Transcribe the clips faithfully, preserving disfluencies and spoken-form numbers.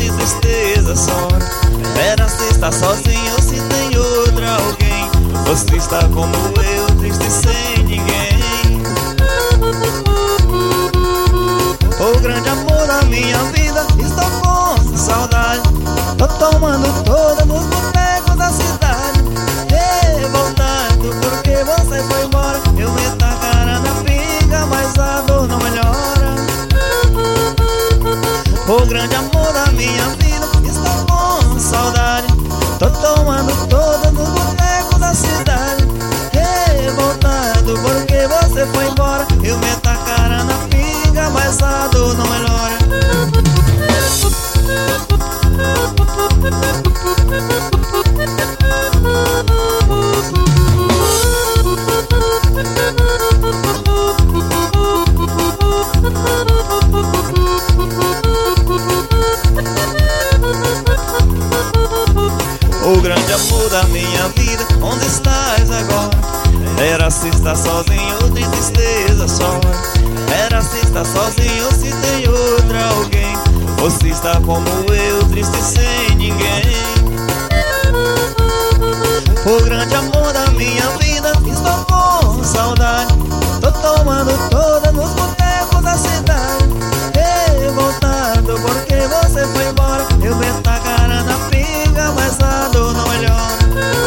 de tristeza só. Era se está sozinho ou se tem outra alguém. Você está como eu, triste sem ninguém. O grande amor da minha vida, estou com saudade. Tô tomando toda nos botecos da cidade. Revoltado porque você foi embora. Eu meto a cara na pinga, mas a dor não melhora. O grande amor da minha vida, estou com saudade. Tô tomando toda nos botecos da cidade. Revoltado porque você foi embora. Eu meto a cara na pinga, mas a dor não melhora. O grande amor da minha vida, onde estás agora? Era se está sozinho ou de tristeza só. Era se está sozinho ou se tem outra alguém. Você está como eu, triste sem ninguém. O grande amor da minha vida, estou com saudade. Tô tomando toda nos botecos da cidade. Revoltado porque você foi embora. Eu meto a cara na pinga, mas a dor não melhora.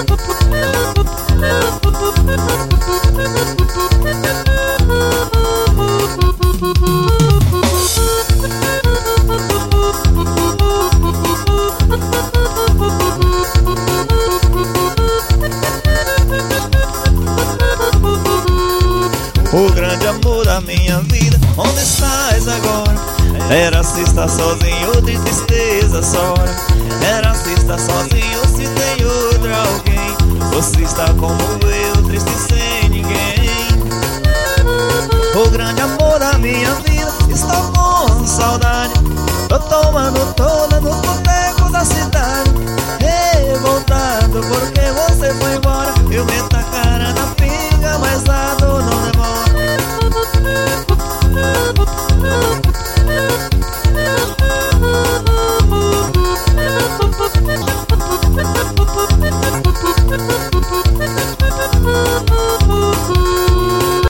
O grande amor da minha vida, onde estás agora? Era se está sozinho ou de tristeza só. Era se está sozinho ou se tem outra alguém. Você está como eu, triste sem ninguém. O grande amor da minha vida, estou com saudade. Tô tomando todo